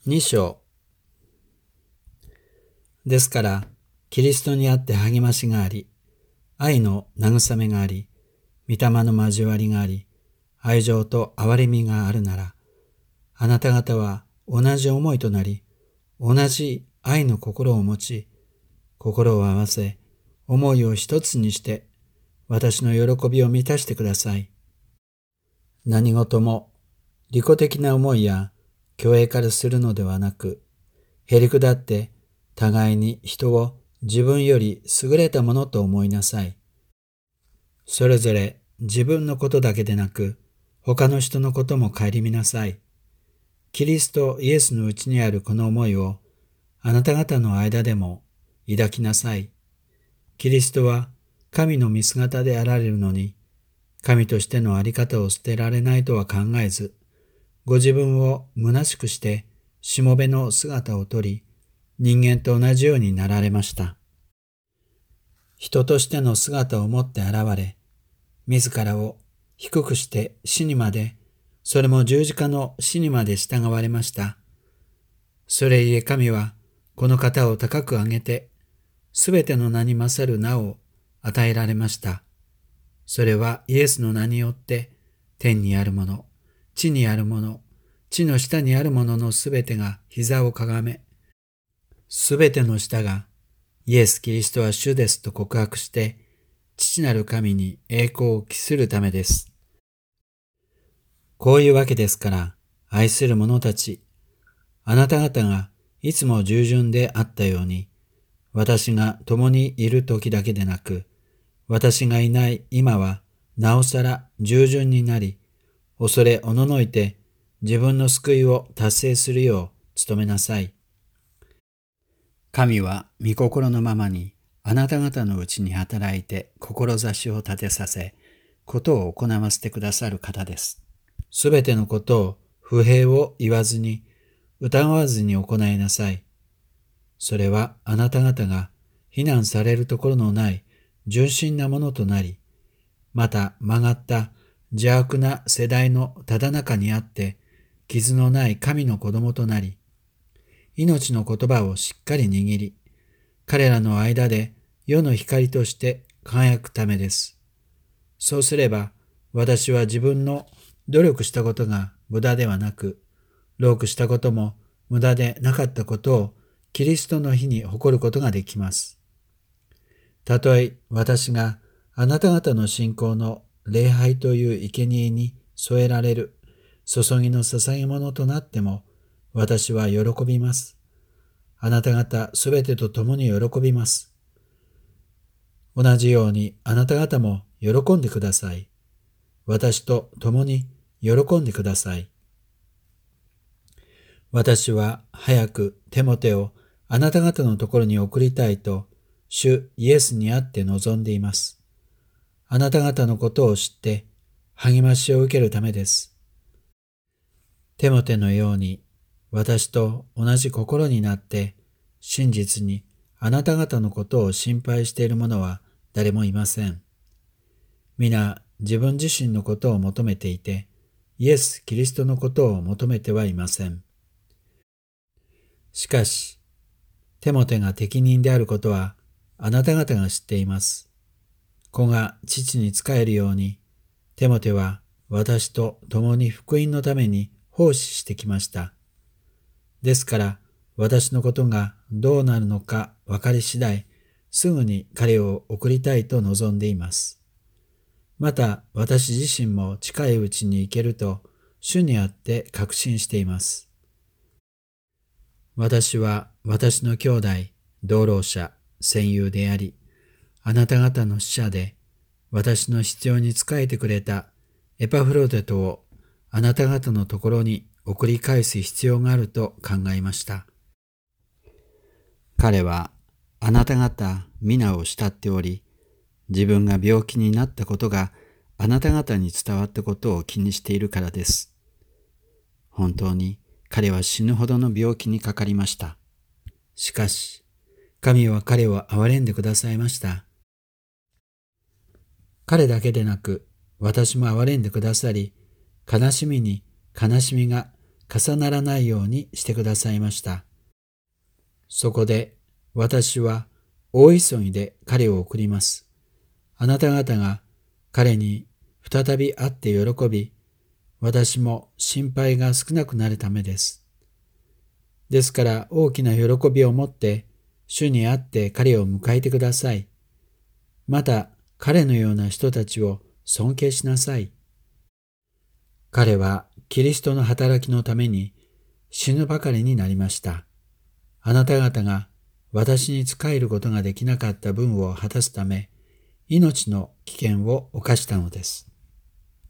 2章。ですから、キリストにあって励ましがあり、愛の慰めがあり、御霊の交わりがあり、愛情と憐れみがあるなら、あなた方は同じ思いとなり、同じ愛の心を持ち、心を合わせ、思いを一つにして、私の喜びを満たしてください。何事も利己的な思いや虚栄からするのではなく、へりくだって互いに人を自分より優れたものと思いなさい。それぞれ自分のことだけでなく、他の人のことも顧みなさい。キリストイエスのうちにあるこの思いをあなた方の間でも抱きなさい。キリストは神の見姿であられるのに、神としてのあり方を捨てられないとは考えず、ご自分を虚しくしてしもべの姿をとり、人間と同じようになられました。人としての姿を持って現れ、自らを低くして死にまで、それも十字架の死にまで従われました。それゆえ神はこの方を高く上げて、すべての名に勝る名を与えられました。それはイエスの名によって、天にあるもの、地にあるもの、地の下にあるもののすべてが膝をかがめ、すべての舌がイエス・キリストは主ですと告白して、父なる神に栄光を期するためです。こういうわけですから、愛する者たち、あなた方がいつも従順であったように、私が共にいる時だけでなく、私がいない今はなおさら従順になり、恐れおののいて自分の救いを達成するよう努めなさい。神は御心のままにあなた方のうちに働いて志を立てさせ、ことを行わせてくださる方です。すべてのことを不平を言わずに、疑わずに行いなさい。それはあなた方が非難されるところのない純真なものとなり、また曲がった邪悪な世代のただ中にあって、傷のない神の子供となり、命の言葉をしっかり握り、彼らの間で世の光として輝くためです。そうすれば、私は自分の努力したことが無駄ではなく、労苦したことも無駄でなかったことをキリストの日に誇ることができます。たとえ私があなた方の信仰の礼拝という生贄に添えられる注ぎの捧げ物となっても、私は喜びます。あなた方すべてと共に喜びます。同じようにあなた方も喜んでください。私と共に喜んでください。私は早くテモテをあなた方のところに送りたいと、主イエスにあって望んでいます。あなた方のことを知って励ましを受けるためです。テモテのように私と同じ心になって真実にあなた方のことを心配している者は誰もいません。皆自分自身のことを求めていて、イエス・キリストのことを求めてはいません。しかし、テモテが適任であることはあなた方が知っています。子が父に仕えるように、テモテは私と共に福音のために奉仕してきました。ですから、私のことがどうなるのか分かり次第、すぐに彼を送りたいと望んでいます。また、私自身も近いうちに行けると、主にあって確信しています。私は私の兄弟、同労者、戦友であり、あなた方の使者で、私の必要に仕えてくれたエパフロデトをあなた方のところに送り返す必要があると考えました。彼はあなた方皆を慕っており、自分が病気になったことがあなた方に伝わったことを気にしているからです。本当に彼は死ぬほどの病気にかかりました。しかし、神は彼を憐れんでくださいました。彼だけでなく、私も憐れんでくださり、悲しみに悲しみが重ならないようにしてくださいました。そこで私は大急ぎで彼を送ります。あなた方が彼に再び会って喜び、私も心配が少なくなるためです。ですから大きな喜びを持って主に会って彼を迎えてください。また彼のような人たちを尊敬しなさい。彼はキリストの働きのために死ぬばかりになりました。あなた方が私に仕えることができなかった分を果たすため、命の危険を冒したのです。